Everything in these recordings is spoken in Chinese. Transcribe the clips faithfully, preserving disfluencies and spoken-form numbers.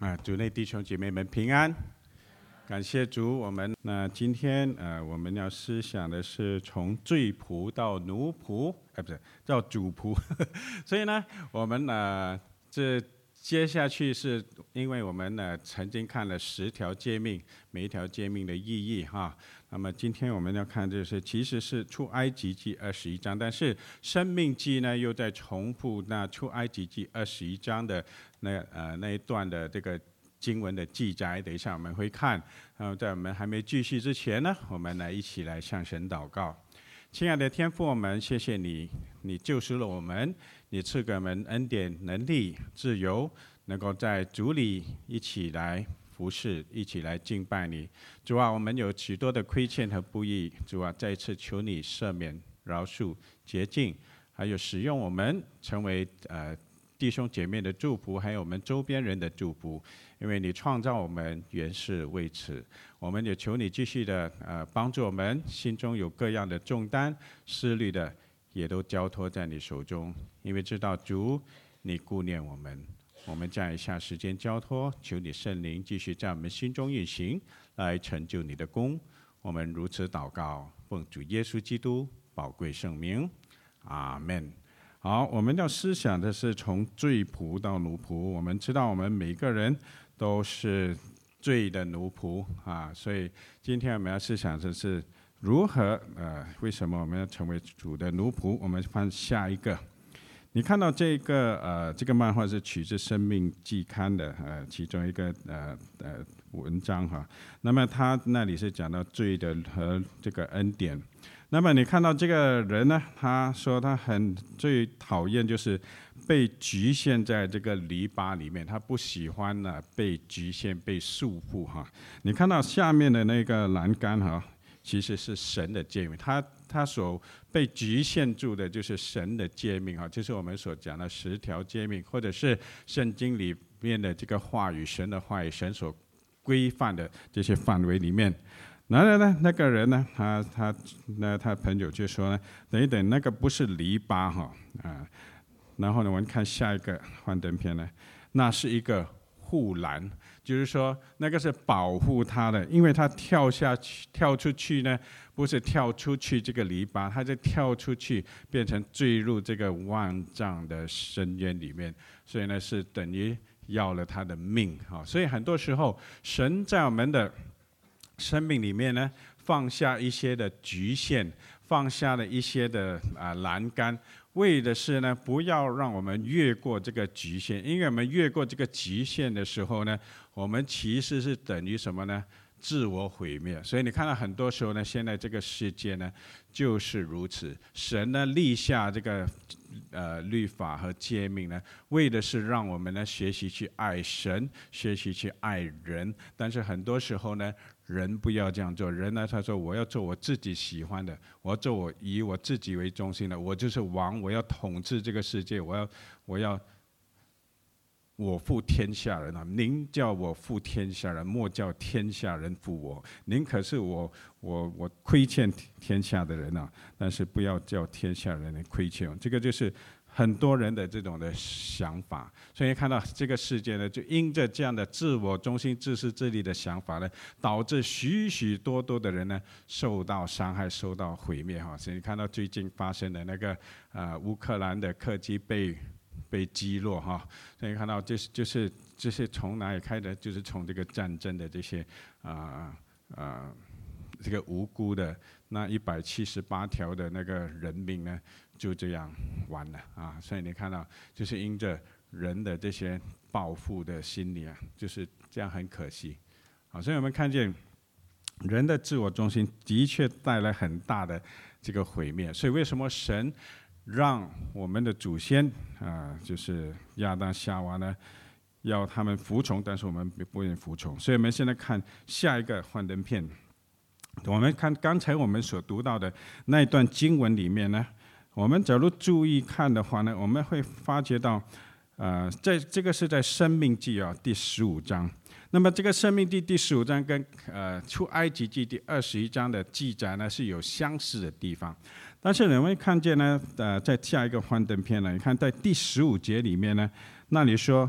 啊，主内弟兄姐妹们平安，感谢主。我们那今天呃，我们要思想的是从罪仆到奴仆，哎，不是叫主仆。所以呢，我们呢这接下去是因为我们呢曾经看了十条诫命，每一条诫命的意义哈。那么今天我们要看就是其实是出埃及记二十一章，但是申命记呢又在重复那出埃及记二十一章的那呃那一段的这个经文的记载。等一下我们会看。然后在我们还没继续之前呢，我们来一起来向神祷告。亲爱的天父，我们谢谢你，你救赎了我们，你赐给我们恩典、能力、自由，能够在主里一起来服侍，一起来敬拜你。主啊，我们有许多的亏欠和不义，主啊，再一次求你赦免、饶恕、洁净，还有使用我们成为呃弟兄姐妹的祝福，还有我们周边人的祝福。因为你创造我们原是为此，我们也求你继续的呃帮助我们，心中有各样的重担、思虑的，也都交托在你手中。因为知道主，你顾念我们。我们将以下时间交托，求你圣灵继续在我们心中运行，来成就你的功。我们如此祷告，奉主耶稣基督宝贵圣名，阿们。好，我们要思想的是从罪仆到奴仆。我们知道我们每个人都是罪的奴仆啊，所以今天我们要思想的是如何呃，为什么我们要成为主的奴仆？我们翻下一个。你看到这个呃，这个漫画是取自《生命季刊》的呃其中一个呃呃文章哈。那么他那里是讲到罪的和这个恩典。那么你看到这个人呢，他说他很最讨厌就是被局限在这个篱笆里面，他不喜欢呢被局限、被束缚哈。你看到下面的那个栏杆哈，其实是神的诫命，他他所被局限住的就是神的诫命哈，就是我们所讲的十条诫命，或者是圣经里面的这个话语，神的话语，神所规范的这些范围里面。然后呢，那个人呢，他他那他朋友就说呢，等一等，那个不是篱笆哈啊。然后呢，我们看下一个幻灯片呢，那是一个护栏，就是说那个是保护他的，因为他跳下去跳出去呢，不是跳出去这个篱笆，他就跳出去变成坠入这个万丈的深渊里面，所以呢是等于要了他的命哈。所以很多时候，神在我们的生命里面呢，放下一些的局限，放下了一些的啊栏杆，为的是呢，不要让我们越过这个局限。因为我们越过这个局限的时候呢，我们其实是等于什么呢？自我毁灭。所以你看到很多时候呢，现在这个世界呢就是如此。神呢立下这个呃律法和诫命呢，为的是让我们呢学习去爱神，学习去爱人。但是很多时候呢，人不要这样做。人呢，他说我要做我自己喜欢的，我要做我以我自己为中心的，我就是王，我要统治这个世界，我要我要。我负天下人啊！您叫我负天下人，莫叫天下人负我。您可是我我我亏欠天下的人啊，但是不要叫天下人来亏欠我。这个就是很多人的这种的想法。所以看到这个世界呢，就因着这样的自我中心、自私自利的想法呢，导致许许多多的人呢受到伤害、受到毁灭哈。所以看到最近发生的那个呃乌克兰的客机被。被击落哈，所以看到这是就是这是从哪里开的？就是从这个战争的这些啊啊、呃呃、这个无辜的那一百七十八条的那个人命呢，就这样完了啊！所以你看到，就是因着人的这些报复的心理啊，就是这样很可惜。好，所以我们看见人的自我中心的确带来很大的这个毁灭。所以为什么神？让我们的祖先啊，就是亚当夏娃呢，要他们服从，但是我们不愿意服从。所以我们现在看下一个幻灯片。我们看刚才我们所读到的那一段经文里面呢，我们假如注意看的话呢，我们会发觉到，呃，在这个是在申命记啊第十五章。那么这个申命记第十五章跟呃出埃及记第二十一章的记载呢是有相似的地方。但是你会看见呢，呃，在下一个幻灯片呢，你看在第十五节里面呢，那里说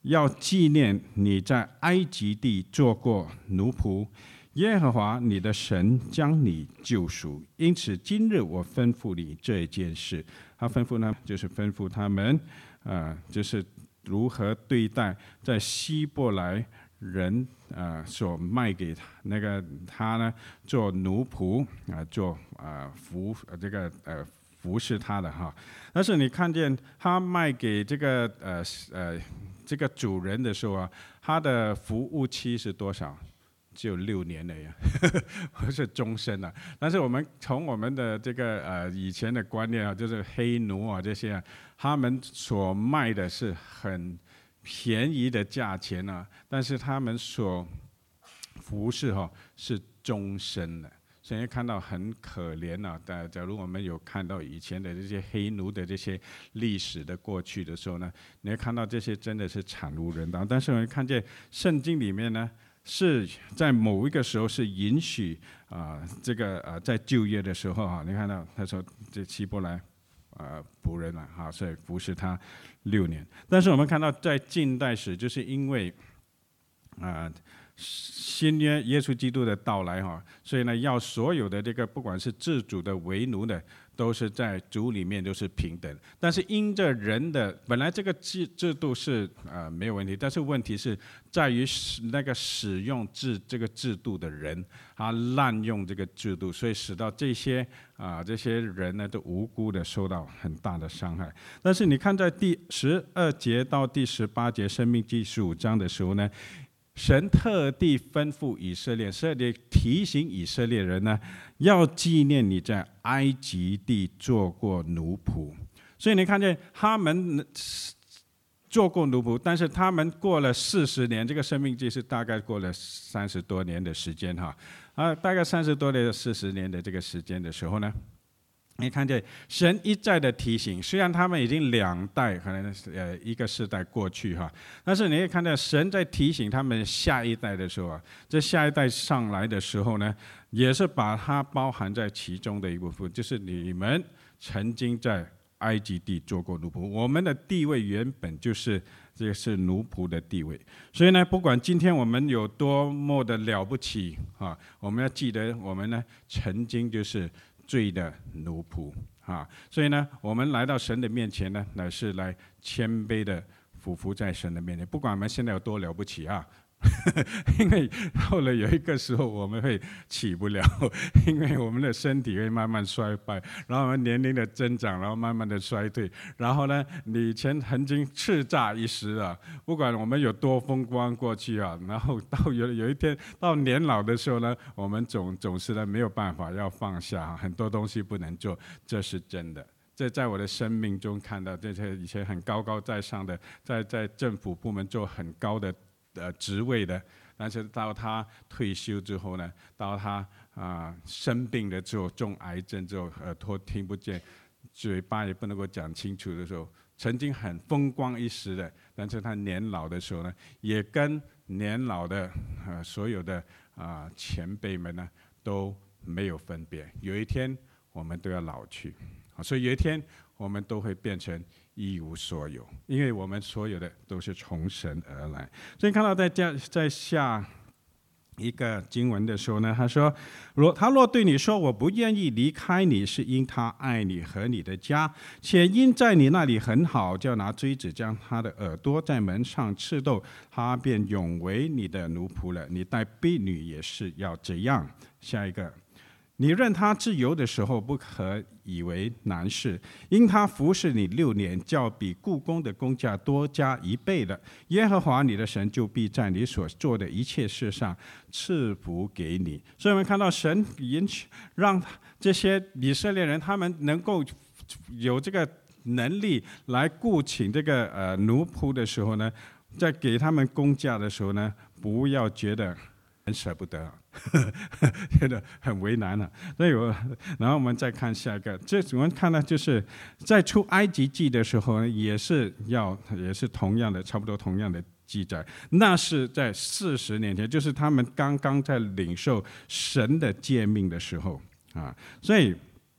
要纪念你在埃及地做过奴仆，耶和华你的神将你救赎，因此今日我吩咐你这件事。他吩咐呢，就是吩咐他们，啊、呃，就是如何对待在希伯来人啊、呃、所卖给那个他呢做奴仆啊、呃，做啊、呃、服这个呃服侍他的哈。但是你看见他卖给这个呃呃这个主人的时候啊，他的服务期是多少？只有六年了呀，不是终身了。但是我们从我们的这个呃以前的观念啊，就是黑奴啊这些啊，他们所卖的是很便宜的价钱啊，但是他们所服侍哈、哦、是终身的。所以看到很可怜啊！但假如我们有看到以前的这些黑奴的这些历史的过去的时候呢，你会看到这些真的是惨无人道。但是我们看见圣经里面呢，是在某一个时候是允许啊、呃，这个啊、呃，在旧约的时候啊，你看到他说这希伯来啊仆人啊，哈，所以服侍他六年。但是我们看到在近代史，就是因为啊。呃新约耶稣基督的到来哈，所以呢，要所有的这个不管是自主的、为奴的，都是在主里面都是平等。但是因着人的本来这个制制度是呃没有问题，但是问题是在于那个使用制这个制度的人，他滥用这个制度，所以使到这些啊、呃、这些人呢都无辜的受到很大的伤害。但是你看在第十二节到第十八节《申命记》十五章的时候呢，神特地吩咐以色列，特地提醒以色列人呢，要纪念你在埃及地做过奴仆。所以你看见他们做过奴仆，但是他们过了四十年，这个生命记是大概过了三十多年的时间哈，啊，大概三十多年、四十年的这个时间的时候呢。你看见神一再的提醒，虽然他们已经两代，可能呃一个世代过去哈，但是你也看到神在提醒他们下一代的时候啊，这下一代上来的时候呢，也是把它包含在其中的一部分，就是你们曾经在埃及地做过奴仆，我们的地位原本就是这个是奴仆的地位，所以呢，不管今天我们有多么的了不起啊，我们要记得我们呢曾经就是罪的奴仆啊，所以呢，我们来到神的面前呢，乃是来谦卑的俯伏在神的面前。不管我们现在有多了不起啊，因为后来有一个时候我们会起不了，因为我们的身体会慢慢衰败，然后我们年龄的增长，然后慢慢的衰退，然后呢，你以前曾经叱咤一时啊，不管我们有多风光过去啊，然后到有有一天到年老的时候呢，我们总总是呢没有办法要放下，很多东西不能做，这是真的。这在我的生命中看到这些以前很高高在上的，在在政府部门做很高的呃职位的，但是到他退休之后呢，到他啊、呃、生病了之后，中癌症之后，耳朵听不见，嘴巴也不能够讲清楚的时候，曾经很风光一时的，但是他年老的时候呢，也跟年老的呃所有的啊、呃、前辈们呢都没有分别。有一天我们都要老去，所以有一天我们都会变成一无所有，因为我们所有的都是从神而来。所以看到在这在下一个经文的时候呢，他说：若他若对你说我不愿意离开你，是因他爱你和你的家，且因在你那里很好，就拿锥子将他的耳朵在门上刺透，他便永为你的奴仆了。你待婢女也是要这样。下一个。你任他自由的时候，不可以为难事，因他服侍你六年，较比雇工的工价多加一倍的。耶和华你的神就必在你所做的一切事上赐福给你。所以我们看到神允许让这些以色列人，他们能够有这个能力来雇请这个呃奴仆的时候呢，在给他们工价的时候呢，不要觉得很舍不得，觉得很为难了。所以我，然后我们再看下一个，这我们看到就是在出埃及记的时候呢，也是要也是同样的，差不多同样的记载。那是在四十年前，就是他们刚刚在领受神的诫命的时候啊。所以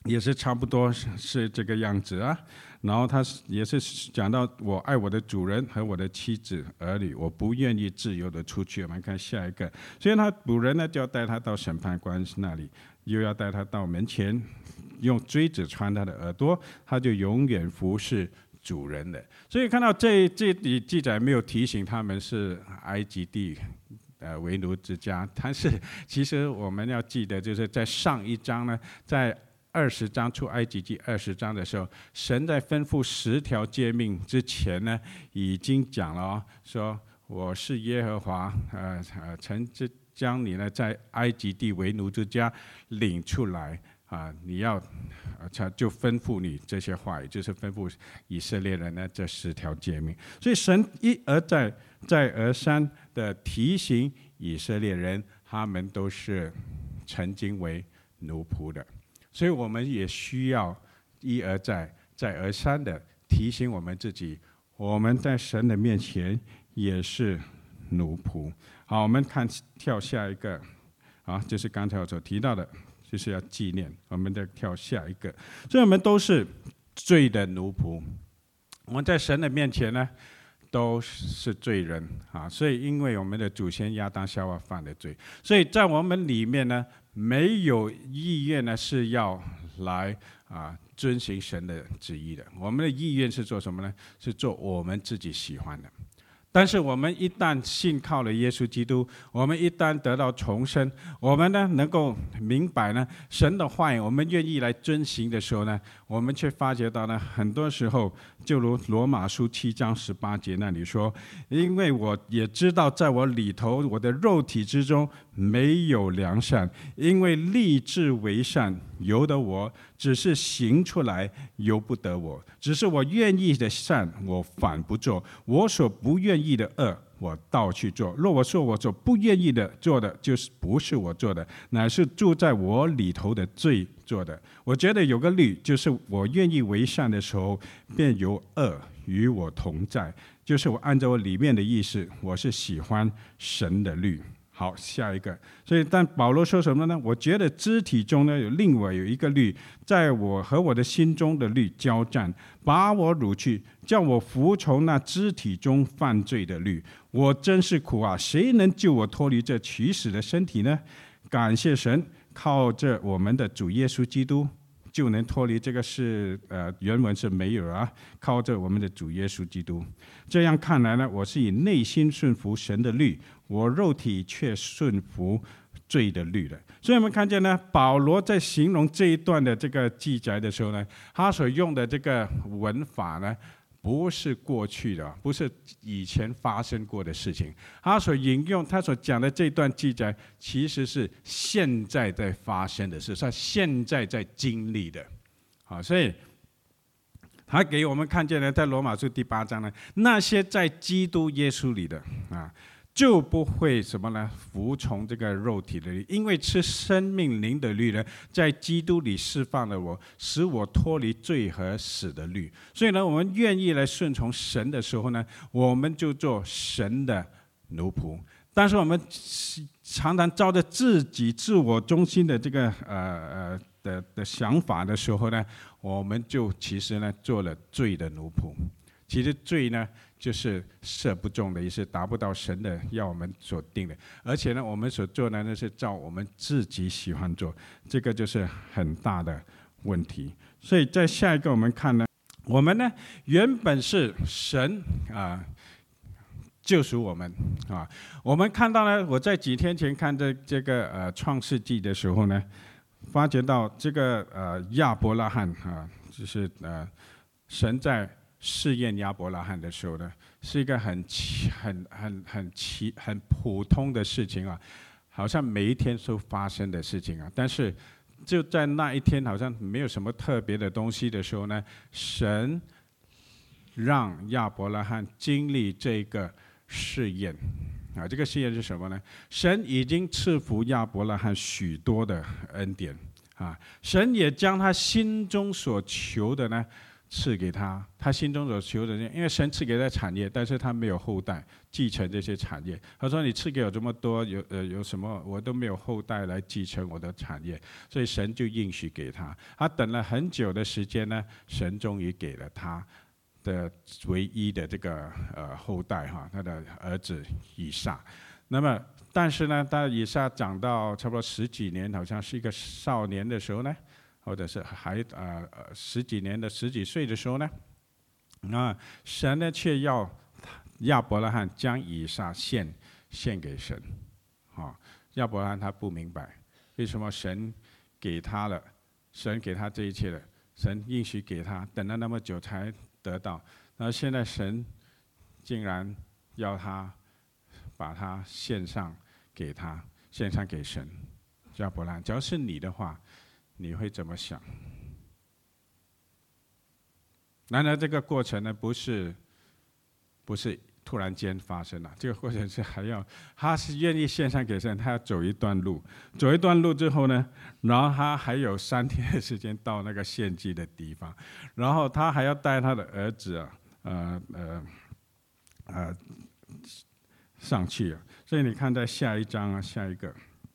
也是差不多是是这个样子啊。然后他也是讲到我爱我的主人和我的妻子儿女，我不愿意自由的出去。我们看下一个，所以他主人呢就要带他到审判官那里，又要带他到门前，用锥子穿他的耳朵，他就永远服侍主人的。所以看到这这里记载没有提醒他们是埃及地呃为奴之家，但是其实我们要记得，就是在上一章呢，在二十章出埃及记二十章的时候，神在吩咐十条诫命之前呢，已经讲了哦，说我是耶和华，呃呃，曾将你呢在埃及地为奴之家领出来啊，你要，他就吩咐你这些话语，就是吩咐以色列人呢这十条诫命。所以神一而再再而三的提醒以色列人，他们都是曾经为奴仆的。所以我们也需要一而再、再而三的提醒我们自己，我们在神的面前也是奴仆。好，我们看跳下一个，啊，就是刚才我所提到的，就是要纪念。我们再跳下一个，所以我们都是罪的奴仆。我们在神的面前呢，都是罪人啊。所以因为我们的祖先亚当夏娃犯的罪，所以在我们里面呢，没有意愿呢是要来啊遵行神的旨意的。我们的意愿是做什么呢？是做我们自己喜欢的。但是我们一旦信靠了耶稣基督，我们一旦得到重生，我们呢能够明白呢神的话语，我们愿意来遵行的时候呢，我们却发觉到呢，很多时候就如罗马书七章十八节那里说，因为我也知道在我里头，我的肉体之中没有良善，因为立志为善由得我，只是行出来由不得我。只是我愿意的善，我反不做；我所不愿意的恶，我倒去做。若我说我所不愿意的做的，就是不是我做的，乃是住在我里头的罪做的。我觉得有个律，就是我愿意为善的时候，便有恶与我同在。就是我按照我里面的意思，我是喜欢神的律。好，下一个。所以，但保罗说什么呢？我觉得肢体中呢有另外有一个律，在我和我的心中的律交战，把我掳去，叫我服从那肢体中犯罪的律。我真是苦啊！谁能救我脱离这取死的身体呢？感谢神，靠着我们的主耶稣基督，就能脱离这个是呃原文是没有啊，靠着我们的主耶稣基督。这样看来呢，我是以内心顺服神的律，我肉体却顺服罪的律了。所以我们看见呢，保罗在形容这一段的这个记载的时候呢，他所用的这个文法呢，不是过去的，不是以前发生过的事情。他所引用、他所讲的这段记载，其实是现在在发生的事，是现在在经历的。好，所以他给我们看见呢，在罗马书第八章呢，那些在基督耶稣里的啊，就不会什么呢？服从这个肉体的律，因为吃生命灵的律呢，在基督里释放了我，使我脱离罪和死的律。所以呢，我们愿意来顺从神的时候呢，我们就做神的奴仆。但是我们常常照着自己自我中心的这个呃呃的的想法的时候呢，我们就其实呢做了罪的奴仆。其实罪呢，就是射不中的，也是达不到神的要我们所定的。而且呢，我们所做的呢是照我们自己喜欢做，这个就是很大的问题。所以在下一个我们看呢，我们呢原本是神啊救赎我们啊。我们看到呢，我在几天前看这这个呃创世纪的时候呢，发觉到这个呃亚伯拉罕啊，就是呃神在试验亚伯拉罕的时候呢，是一个很很很很奇很普通的事情啊，好像每一天都发生的事情啊。但是就在那一天，好像没有什么特别的东西的时候呢，神让亚伯拉罕经历这个试验啊。这个试验是什么呢？神已经赐福亚伯拉罕许多的恩典啊，神也将他心中所求的呢， 赐给他他心中所求的，因为神赐给他产业，但是他没有后代继承这些产业。他说：“你赐给我这么多，有呃有什么我都没有后代来继承我的产业。”所以神就应许给他。他等了很久的时间呢，神终于给了他的唯一的这个呃后代哈，他的儿子以撒。那么，但是呢，当以撒长到差不多十几年，好像是一个少年的时候呢，或者是还呃呃十几年的十几岁的时候呢，那神呢却要亚伯拉罕将以撒献献给神，啊，亚伯拉罕他不明白为什么神给他了，神给他这一切的，神应许给他，等了那么久才得到，然后现在神竟然要他把他献上给他，献上给神。亚伯拉罕，只要是你的话，你会怎么想？然而这个过程呢，不是不是突然间发生的，这个过程是还要，他是愿意献上给神，他要走一段路，走一段路之后呢，然后他还有三天的时间到那个献祭的地方，然后他还要带他的儿子啊，呃呃呃上去啊。所以你看在下一章啊，下一个。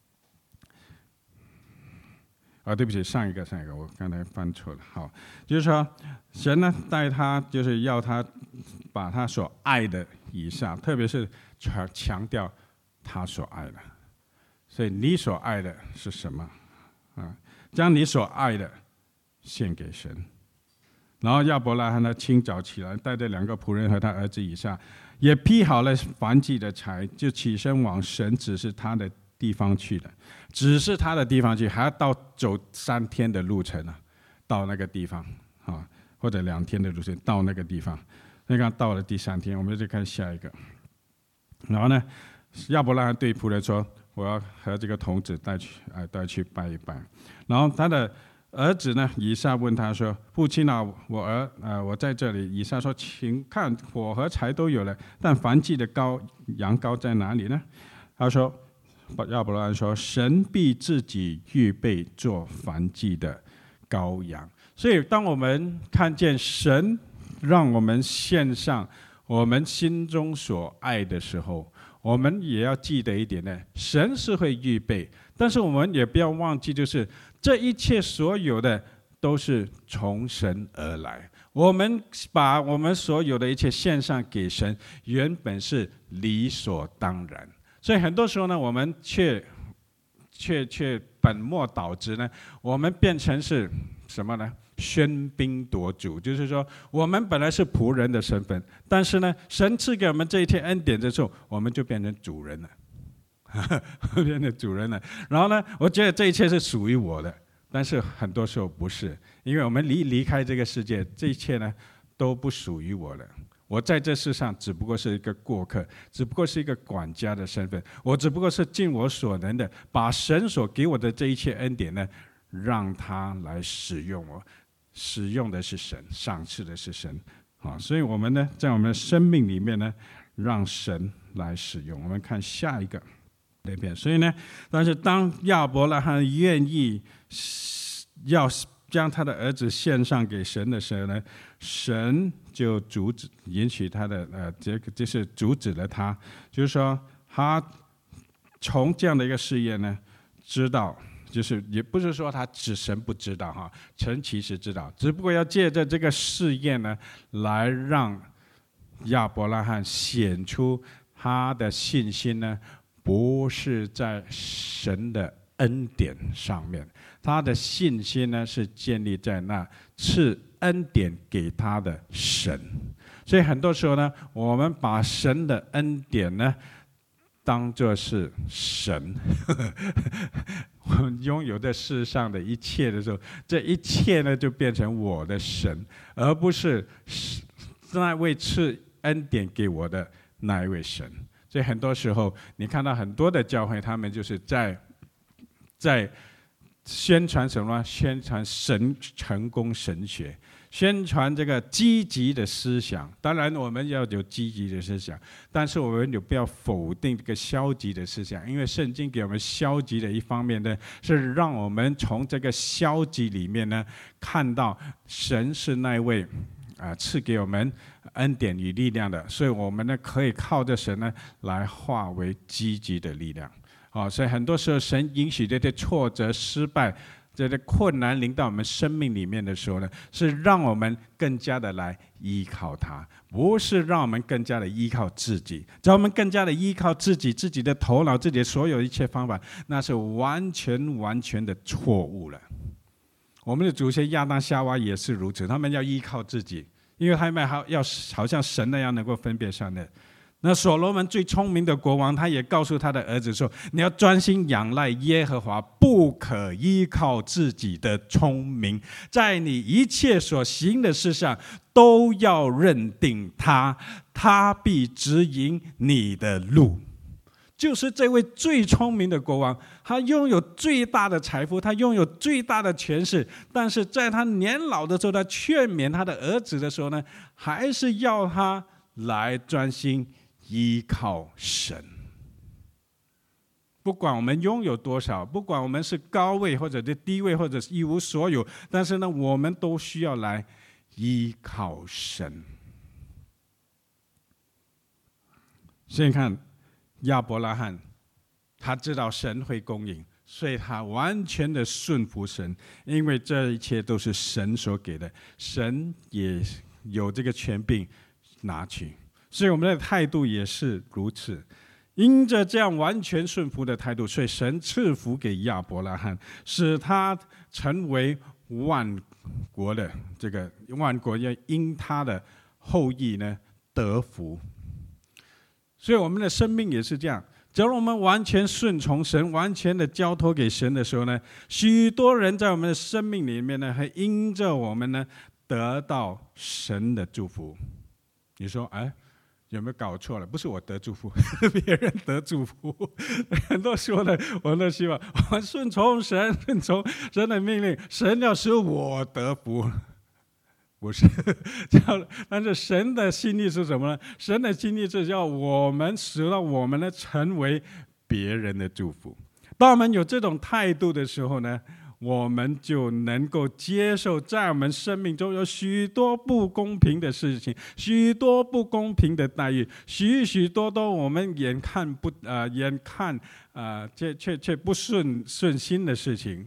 啊，对不起，上一个，上一个，我刚才翻错了。好，就是说，神呢带他，就是要他把他所爱的以撒，特别是强强调他所爱的。所以你所爱的是什么？啊，将你所爱的献给神。然后亚伯拉罕他清早起来，带着两个仆人和他儿子以撒，也劈好了燔祭的柴，就起身往神指示他的地方去了，只是他的地方去，还要到走三天的路程啊，到那个地方啊，或者两天的路程到那个地方。那个到了第三天，我们再看下一个。然后呢，亚伯拉罕对仆人说：“我要和这个童子带去，呃，带去拜一拜。”然后他的儿子呢，以撒问他说：“父亲啊，我儿，呃，我在这里。”以撒说：“请看，火和柴都有了，但燔祭的羔羊羔在哪里呢？”他说。亚伯拉罕说：“神必自己预备做燔祭的羔羊。”所以，当我们看见神让我们献上我们心中所爱的时候，我们也要记得一点呢：神是会预备，但是我们也不要忘记，就是这一切所有的都是从神而来。我们把我们所有的一切献上给神，原本是理所当然。所以很多时候呢，我们却却却本末倒置呢，我们变成是什么呢？喧宾夺主，就是说，我们本来是仆人的身份，但是呢，神赐给我们这一切恩典的时候，我们就变成主人了，变成主人了。然后呢，我觉得这一切是属于我的，但是很多时候不是，因为我们离离开这个世界，这一切呢都不属于我了。我在这世上只不过是一个过客，只不过是一个管家的身份，我只不过是尽我所能的，把神所给我的这一切恩典呢，让他来使用我，使用的是神，赏赐的是神，啊，所以我们呢，在我们的生命里面呢，让神来使用。我们看下一个那边，所以呢，但是当亚伯拉罕愿意要将他的儿子献上给神的时候呢，神就阻止，允许他的呃，这个就是阻止了他，就是说他从这样的一个试验呢，知道，就是也不是说他只神不知道哈，神其实知道，只不过要借着这个试验呢，来让亚伯拉罕显出他的信心呢，不是在神的恩典上面，他的信心呢是建立在那赐恩典给他的神。所以很多时候呢，我们把神的恩典呢当作是神，我们拥有在世上的一切的时候，这一切呢就变成我的神，而不是那位赐恩典给我的那一位神。所以很多时候，你看到很多的教会，他们就是在在宣传什么？宣传神成功神学， 宣传这个积极的思想。当然，我们要有积极的思想，但是我们也不要否定这个消极的思想，因为圣经给我们消极的一方面呢，是让我们从这个消极里面呢，看到神是那位啊赐给我们恩典与力量的，所以我们呢可以靠着神呢来化为积极的力量。好，所以很多时候神允许这些挫折、失败、这些困难临到我们生命里面的时候呢，是让我们更加的来依靠他，不是让我们更加的依靠自己。只要我们更加的依靠自己、自己的头脑、自己的所有一切方法，那是完全完全的错误了。我们的祖先亚当夏娃也是如此，他们要依靠自己，因为他们还要好像神那样能够分辨善恶。那所罗门最聪明的国王，他也告诉他的儿子说：“你要专心仰赖耶和华，不可依靠自己的聪明，在你一切所行的事上都要认定他，他必指引你的路。”就是这位最聪明的国王，他拥有最大的财富，他拥有最大的权势，但是在他年老的时候，他劝勉他的儿子的时候呢，还是要他来专心依靠神。不管我们拥有多少，不管我们是高位或者是低位，或者是一无所有，但是呢，我们都需要来依靠神。所以你看亚伯拉罕，他知道神会供应，所以他完全的顺服神，因为这一切都是神所给的，神也有这个权柄拿去。所以我们的态度也是如此，因着这样完全顺服的态度，所以神赐福给亚伯拉罕，使他成为万国的这个万国要因他的后裔呢得福。所以我们的生命也是这样，假如我们完全顺从神，完全的交托给神的时候呢，许多人在我们的生命里面呢，会因着我们呢得到神的祝福。你说，哎？有没有搞错了？不是我得祝福，别人得祝福。很多时候呢，我们都希望我顺从神，顺从神的命令，神要使我得福。不是这样，但是神的心意是什么呢？神的心意是要我们使到我们呢成为别人的祝福。当我们有这种态度的时候呢，我们就能够接受在我们生命中有许多不公平的事情，许多不公平的待遇，许许多多我们眼看不呃眼看呃却却却不顺顺心的事情，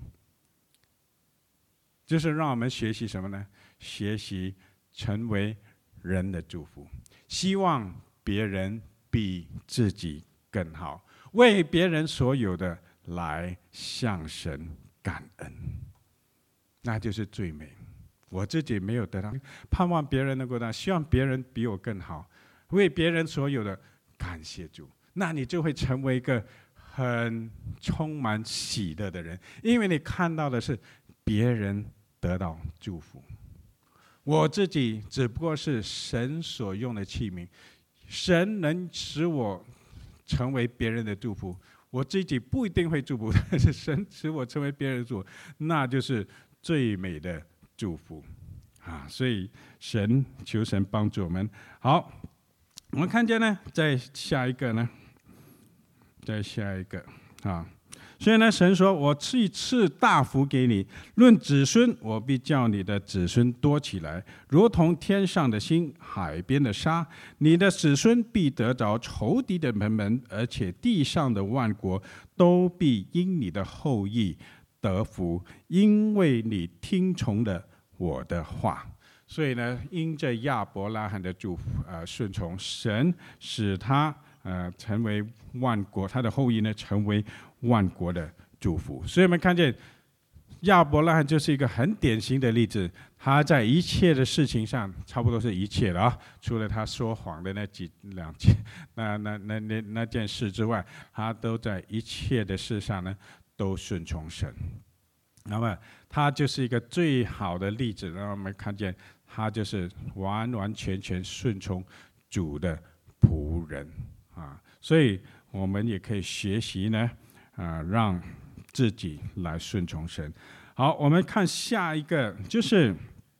就是让我们学习什么呢？学习成为人的祝福，希望别人比自己更好，为别人所有的来向神感恩，那就是最美。我自己没有得到，盼望别人能够得到，希望别人比我更好，为别人所有的感谢主，那你就会成为一个很充满喜乐的人，因为你看到的是别人得到祝福。我自己只不过是神所用的器皿，神能使我成为别人的祝福，我自己不一定会祝福，但是神使我成为别人的祝福，那就是最美的祝福啊！所以神求神帮助我们。好，我们看见呢，在下一个呢，在下一个啊。所以呢，神说：“我赐赐大福给你，论子孙，我必叫你的子孙多起来，如同天上的星，海边的沙。你的子孙必得着仇敌的门门，而且地上的万国都必因你的后裔得福，因为你听从了我的话。”所以呢，因着亚伯拉罕的祝福，呃，顺从神，使他呃成为万国，他的后裔呢成为万国的祝福。所以我们看见亚伯拉罕就是一个很典型的例子，他在一切的事情上，差不多是一切了啊，除了他说谎的那几两件那那那那那件事之外，他都在一切的事上呢都顺从神。那么他就是一个最好的例子，让我们看见他就是完完全全顺从主的仆人啊，所以我们也可以学习呢，啊，让自己来顺从神。好，我们看下一个，就是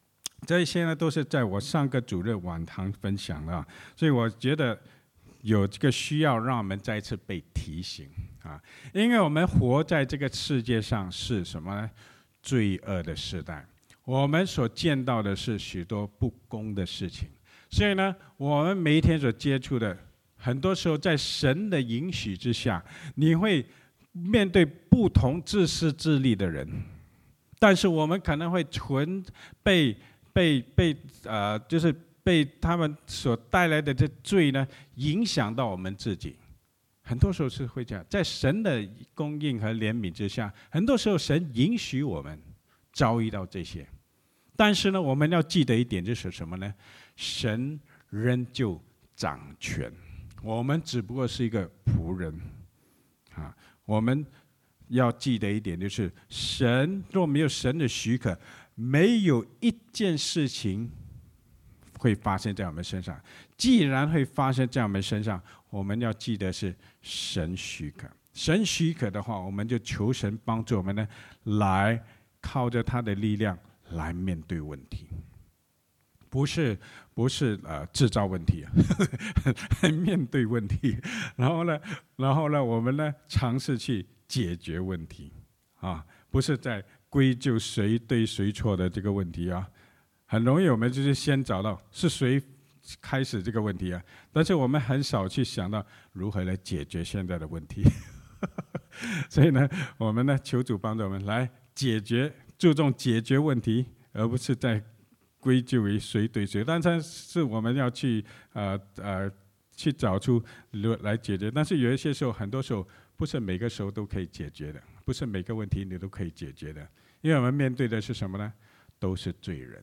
这些呢都是在我上个主日晚堂分享的，所以我觉得有这个需要让我们再次被提醒啊，因为我们活在这个世界上是什么呢？罪恶的时代，我们所见到的是许多不公的事情，所以呢，我们每一天所接触的，很多时候在神的允许之下，你会面对不同自私自利的人，但是我们可能会纯被被被呃，就是被他们所带来的这罪呢，影响到我们自己。很多时候是会这样，在神的供应和怜悯之下，很多时候神允许我们遭遇到这些。但是呢，我们要记得一点就是什么呢？神仍旧掌权，我们只不过是一个仆人啊。我们要记得一点就是，神若没有神的许可，没有一件事情会发生在我们身上。既然会发生在我们身上，我们要记得是神许可。神许可的话，我们就求神帮助我们呢，来靠着他的力量来面对问题，不是不是呃制造问题啊，面对问题，然后呢，然后呢，我们呢尝试去解决问题啊，不是在归咎谁对谁错的这个问题啊。很容易我们就是先找到是谁开始这个问题啊，但是我们很少去想到如何来解决现在的问题。所以呢，我们呢求主帮助我们来解决，注重解决问题，而不是在归咎于谁对谁。但是是我们要去呃呃去找出来解决。但是有一些时候，很多时候不是每个时候都可以解决的，不是每个问题你都可以解决的，因为我们面对的是什么呢？都是罪人。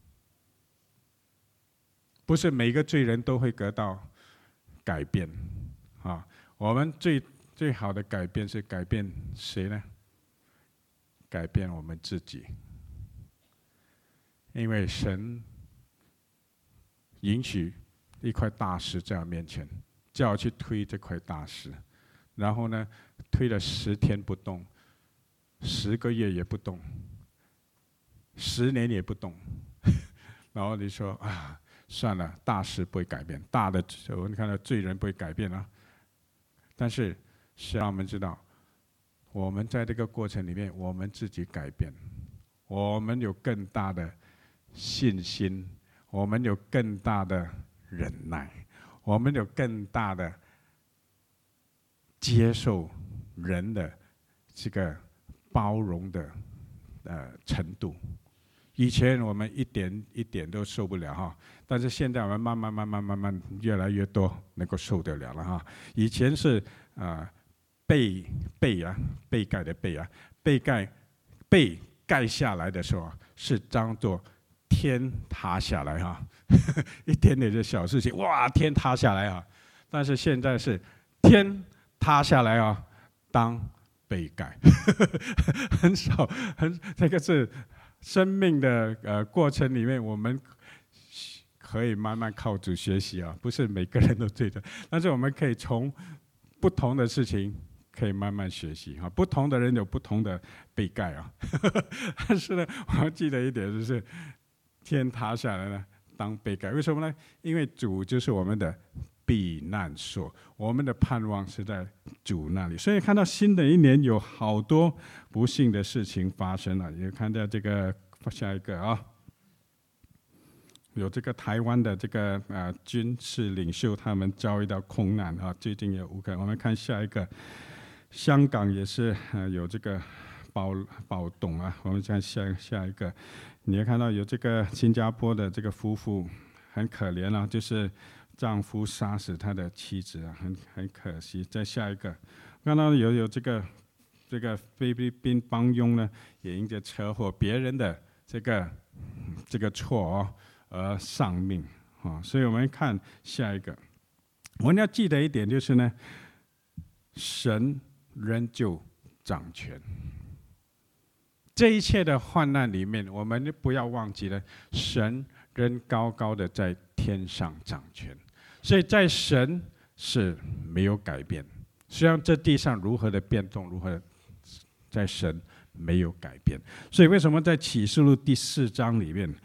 不是每个罪人都会得到改变啊！我们最最好的改变是改变谁呢？改变我们自己，因为神允许一块大石在我面前，叫我去推这块大石，然后呢，推了十天不动，十个月也不动，十年也不动，然后你说啊。算了，大事不会改变，大的我们看到罪人不会改变啊。但是是让我们知道，我们在这个过程里面，我们自己改变，我们有更大的信心，我们有更大的忍耐，我们有更大的接受人的这个包容的呃程度。以前我们一点一点都受不了哈，但是现在我们慢慢慢慢慢慢越来越多能够受得了了哈。以前是啊、呃、被被啊被盖的被啊被盖被盖下来的时候是当作天塌下来哈，一点点的小事情哇天塌下来啊，但是现在是天塌下来啊当被盖，很少很这个是。生命的呃过程里面，我们可以慢慢靠主学习啊，不是每个人都对的，但是我们可以从不同的事情可以慢慢学习啊。不同的人有不同的被盖啊，但是呢，我要记得一点就是，天塌下来呢当被盖，为什么呢？因为主就是我们的避难所，我们的盼望是在主那里。所以看到新的一年有好多不幸的事情发生了，也看到这个下一个啊，有这个台湾的这个呃军事领袖他们遭遇到空难啊，最近有五个。我们看下一个，香港也是呃有这个暴暴动啊。我们看下下一个，你也看到有这个新加坡的这个夫妇很可怜啊，就是丈夫杀死他的妻子啊，很很可惜。再下一个，看到有有这个这个菲律宾帮佣呢，也因着车祸别人的这个这个错哦而丧命啊。所以我们看下一个，我们要记得一点就是呢，神仍旧掌权。这一切的患难里面，我们不要忘记了，神仍高高的在天上掌权。所以在神是没有改变，虽然这地上如何的变动，如何在神没有改变。所以为什么在启示录第四章里面，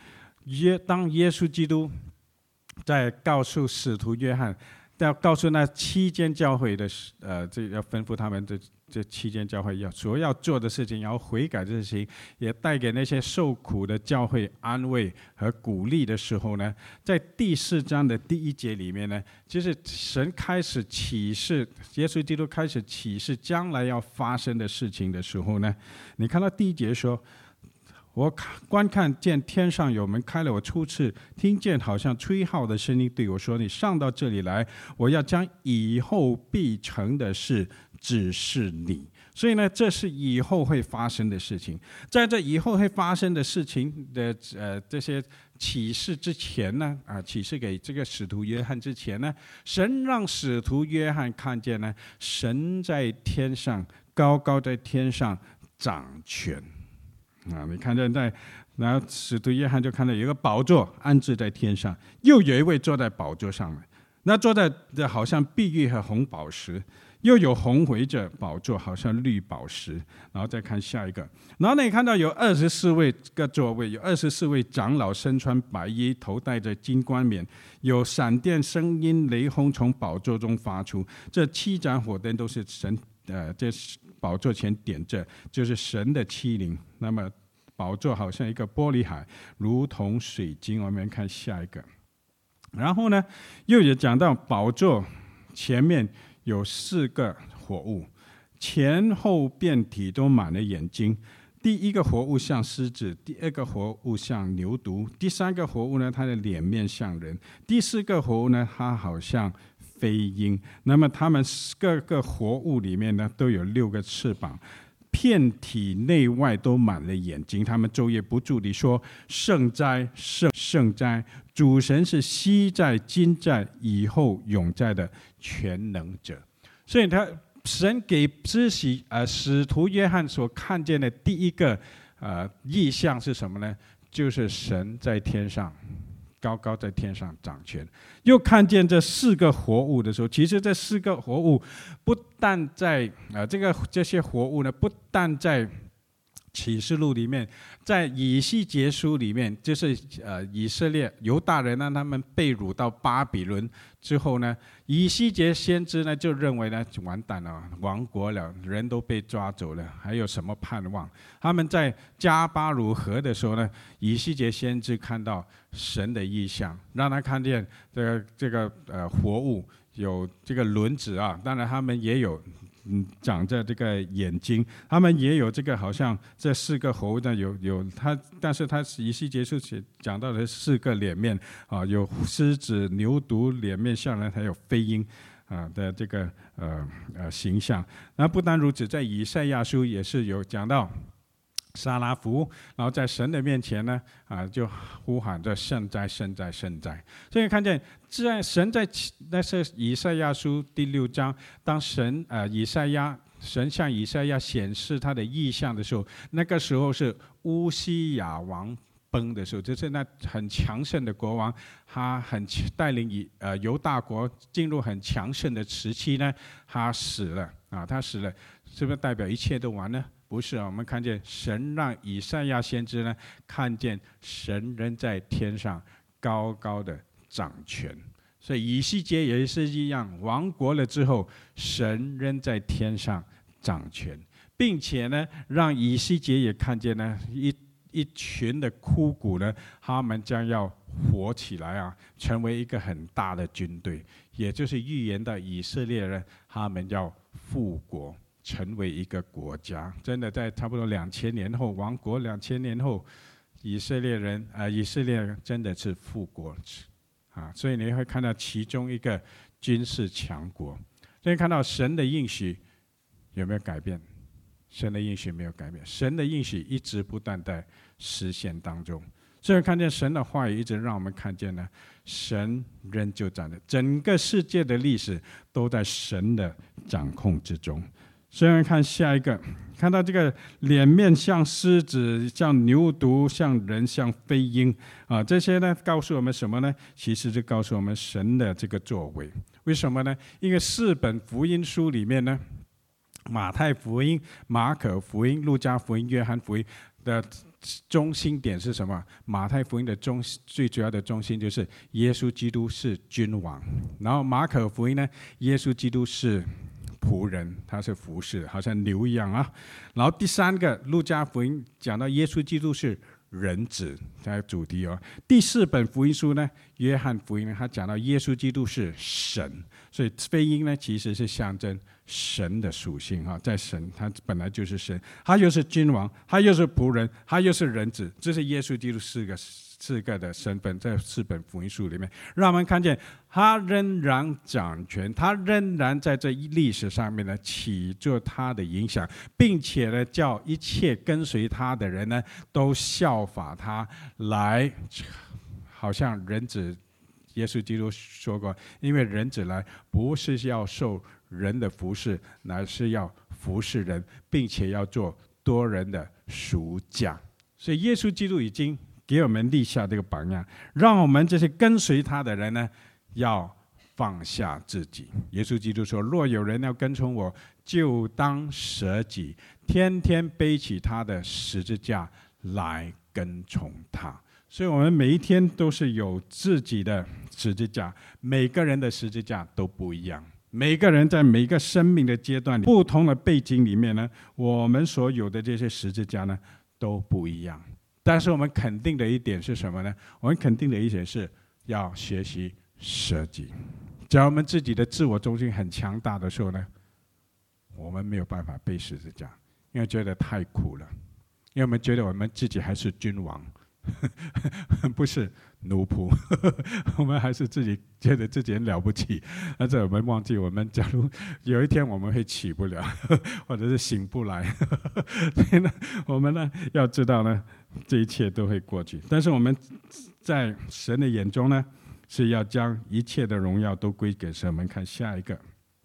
耶当耶稣基督在告诉使徒约翰，要告诉那七间教会的，呃，这要吩咐他们这这七间教会要所要做的事情，然后悔改的事情，也带给那些受苦的教会安慰和鼓励的时候呢，在第四章的第一节里面呢，就是神开始启示，耶稣基督开始启示将来要发生的事情的时候呢，你看到第一节说。我观看见天上有门开了，我初次听见好像吹号的声音对我说：“你上到这里来，我要将以后必成的事指示你。”所以呢，这是以后会发生的事情。在这以后会发生的事情的呃这些启示之前呢，啊，启示给这个使徒约翰之前呢，神让使徒约翰看见呢，神在天上高高在天上掌权。啊，你看见在，然后使徒约翰就看到有一个宝座安置在天上，又有一位坐在宝座上面，那坐在的好像碧玉和红宝石，又有红围着宝座，好像绿宝石。然后再看下一个，然后你看到有二十四位个座位，有二十四位长老，身穿白衣，头戴着金冠冕，有闪电、声音、雷轰从宝座中发出。这七盏火灯都是神，呃，这宝座前点着，就是神的七灵。那么宝座好像一个玻璃海，如同水晶。我们看下一个，然后呢，又有讲到宝座前面有四个活物，前后遍体都满了眼睛。第一个活物像狮子，第二个活物像牛犊，第三个活物呢，它的脸面像人，第四个活物呢，它好像飞鹰。那么它们各个活物里面呢，都有六个翅膀，遍体内外都满了眼睛。他们昼夜不住地说：圣哉，圣圣哉！主神是昔在、今在、以后永在的全能者。所以他神给知悉呃使徒约翰所看见的第一个呃意象是什么呢？就是神在天上高高在天上掌权。又看见这四个活物的时候，其实这四个活物不但在呃这个这些活物呢，不但在启示录里面，在以西结书里面，就是呃以色列犹大人让他们被掳到巴比伦之后呢，以西结先知呢就认为呢完蛋了，亡国了，人都被抓走了，还有什么盼望？他们在加巴鲁河的时候呢，以西结先知看到神的异象，让他看见这个这个呃活物有这个轮子啊，当然他们也有。嗯，长着这个眼睛，他们也有这个，好像这四个活物呢，有有他，但是他以西结书讲到的四个脸面啊，有狮子、牛犊脸面像人，还有飞鹰啊的这个呃呃形象。那不单如此，在以赛亚书也是有讲到撒拉弗，然后在神的面前呢，啊，就呼喊着圣哉，圣哉，圣哉。所以看见，在神在那是以赛亚书第六章，当神呃以赛亚神向以赛亚显示他的意象的时候，那个时候是乌西雅王崩的时候，就是那很强盛的国王，他很带领以呃犹大国进入很强盛的时期呢，他死了啊，他死了，是不是代表一切都完了？不是啊，我们看见神让以赛亚先知呢，看见神人在天上高高的掌权。所以以西结也是一样，亡国了之后，神人在天上掌权，并且呢，让以西结也看见呢一一群的枯骨呢，他们将要活起来啊，成为一个很大的军队，也就是预言到以色列人他们要复国。成为一个国家，真的在差不多两千年后亡国，两千年后，以色列人啊、呃，以色列人真的是复国啊，所以你会看到其中一个军事强国。所以看到神的应许有没有改变？神的应许没有改变，神的应许一直不断在实现当中。所以看见神的话语一直让我们看见呢，神仍旧在的，整个世界的历史都在神的掌控之中。虽然看下一个，看到这个脸面像狮子，像牛犊，像人，像飞鹰啊，这些呢告诉我们什么呢？其实就告诉我们神的这个作为。为什么呢？因为四本福音书里面呢，马太福音、马可福音、路加福音、约翰福音的中心点是什么？马太福音的中最主要的中心就是耶稣基督是君王，然后马可福音呢，耶稣基督是仆人，他是服侍，好像牛一样啊。然后第三个，路加福音讲到耶稣基督是人子，这个主题哦。第四本福音书呢，约翰福音呢，他讲到耶稣基督是神，所以福音呢其实是象征神的属性哈，在神他本来就是神，他又是君王，他又是仆人，他又是人子，这是耶稣基督四个四个的身份，在四本福音书里面，让我们看见他仍然掌权，他仍然在这历史上面呢起着他的影响，并且呢叫一切跟随他的人呢都效法他来，好像人子。耶稣基督说过，因为人子来不是要受人的服侍，乃是要服侍人，并且要做多人的赎价。所以耶稣基督已经给我们立下这个榜样，让我们这些跟随他的人呢，要放下自己。耶稣基督说：“若有人要跟从我，就当舍己，天天背起他的十字架来跟从他。”所以我们每一天都是有自己的十字架，每个人的十字架都不一样。每个人在每个生命的阶段里，不同的背景里面呢，我们所有的这些十字架呢都不一样。但是我们肯定的一点是什么呢？我们肯定的一点是要学习舍己。只要我们自己的自我中心很强大的时候呢，我们没有办法背十字架，因为觉得太苦了，因为我们觉得我们自己还是君王。不是奴仆，我们还是自己觉得自己很了不起，但是我们忘记，我们假如有一天我们会起不了，或者是醒不来，所以呢，我们呢要知道呢，这一切都会过去。但是我们在神的眼中呢，是要将一切的荣耀都归给神。我们看下一个。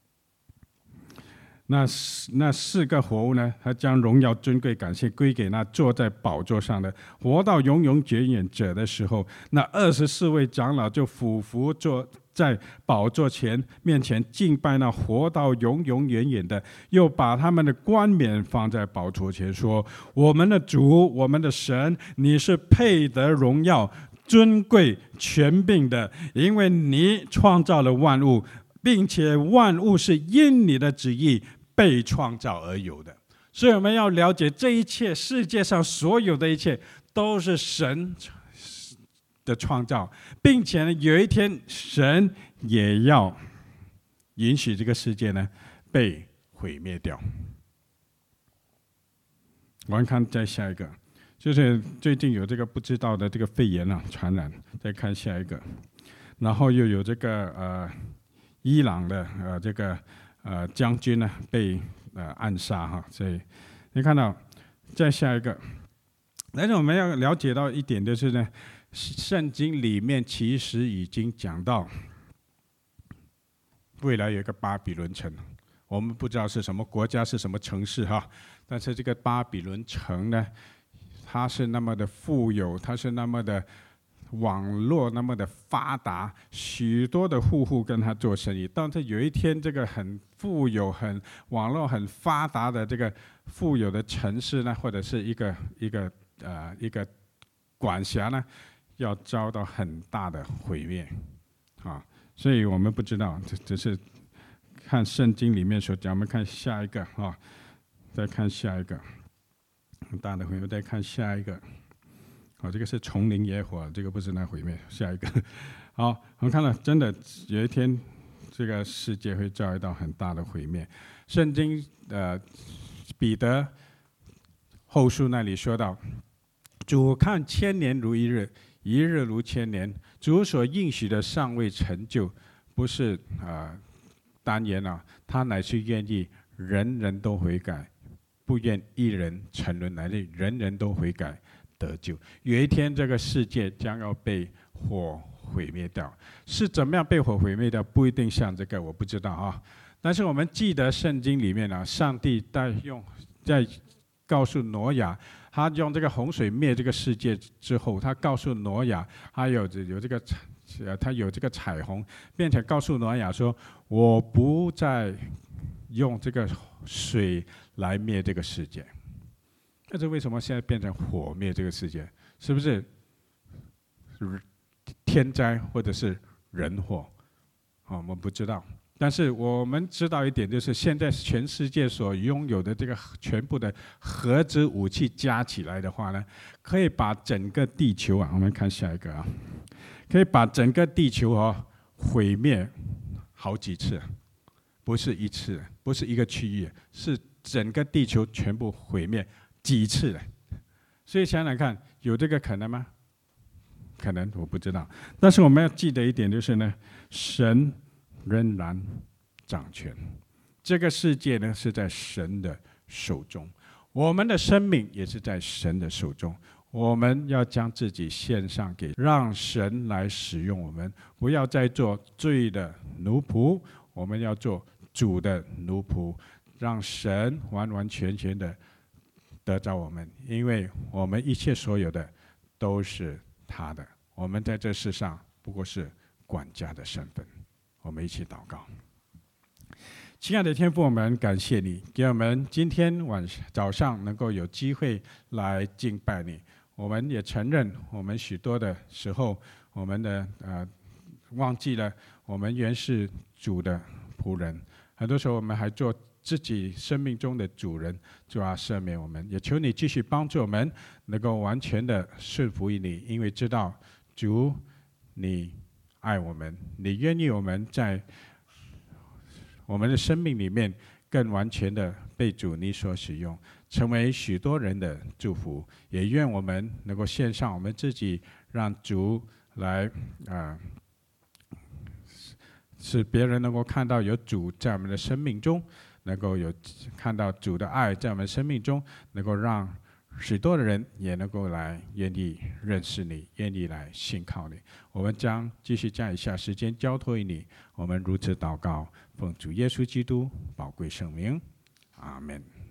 那那四个活物呢？他将荣耀、尊贵、感谢归给那坐在宝座上的，活到永永远远者的时候，那二十四位长老就俯伏坐在宝座前面前敬拜那活到永永远远的，又把他们的冠冕放在宝座前，说：“我们的主，我们的神，你是配得荣耀、尊贵、权柄的，因为你创造了万物，并且万物是因你的旨意被创造而有的。”所以我们要了解，这一切世界上所有的一切都是神的创造，并且呢，有一天神也要允许这个世界呢被毁灭掉。我们看再下一个，就是最近有这个不知道的这个肺炎啊传染，再看下一个，然后又有这个呃伊朗的呃这个呃将军呢被呃暗杀哈，所以你看到再下一个，但是我们要了解到一点就是呢，圣经里面其实已经讲到未来有一个巴比伦城，我们不知道是什么国家是什么城市哈，但是这个巴比伦城呢，它是那么的富有，它是那么的网络那么的发达，许多的户户跟他做生意。但是有一天，这个很富有、很网络很发达的这个富有的城市呢，或者是一个一个呃一个管辖呢，要遭到很大的毁灭啊！所以我们不知道，这只是看圣经里面所讲。我们看下一个啊，再看下一个很大的毁灭，再看下一个。好，这个是丛林野火，这个不是那毁灭。下一个，好，我们看到真的有一天，这个世界会遭遇到很大的毁灭。圣经呃彼得后书那里说到，主看千年如一日，一日如千年。主所应许的尚未成就，不是啊、呃、单言啊，他乃是愿意人人都悔改，不愿一人沉沦，乃是人人都悔改得救。有一天，这个世界将要被火毁灭掉，是怎么样被火毁灭掉？不一定像这个，我不知道啊。但是我们记得圣经里面呢、啊，上帝在用在告诉挪亚，他用这个洪水灭这个世界之后，他告诉挪亚，他有有这个呃，他有这个彩虹，并且告诉挪亚说：“我不再用这个水来灭这个世界。” 但是为什么现在变成火灭这个世界？是不是天灾或者是人祸？啊，我们不知道。但是我们知道一点，就是现在全世界所拥有的这个全部的核子武器加起来的话呢，可以把整个地球啊，我们看下一个啊，可以把整个地球啊毁灭好几次，不是一次，不是一个区域，是整个地球全部毁灭几次了。所以想想看，有这个可能吗？可能我不知道。但是我们要记得一点，就是呢，神仍然掌权，这个世界呢是在神的手中，我们的生命也是在神的手中。我们要将自己献上给，让神来使用我们，不要再做罪的奴仆，我们要做主的奴仆，让神完完全全的得着我们，因为我们一切所有的都是他的，我们在这世上不过是管家的身份。我们一起祷告。亲爱的天父，我们感谢你，给我们今天晚早上能够有机会来敬拜你。我们也承认，我们许多的时候，我们的呃忘记了，我们原是主的仆人。很多时候，我们还做自己生命中的主人，主啊，赦免我们。也求你继续帮助我们，能够完全的顺服于你，因为知道主你爱我们，你愿意我们在我们的生命里面更完全的被主你所使用，成为许多人的祝福。也愿我们能够献上我们自己，让主来啊、呃，使别人能够看到有主在我们的生命中，能够有看到主的爱在我们生命中，能够让许多的人也能够来愿意认识你，愿意来信靠你。我们将继续将以下时间交托于你，我们如此祷告，奉主耶稣基督宝贵圣名，阿们。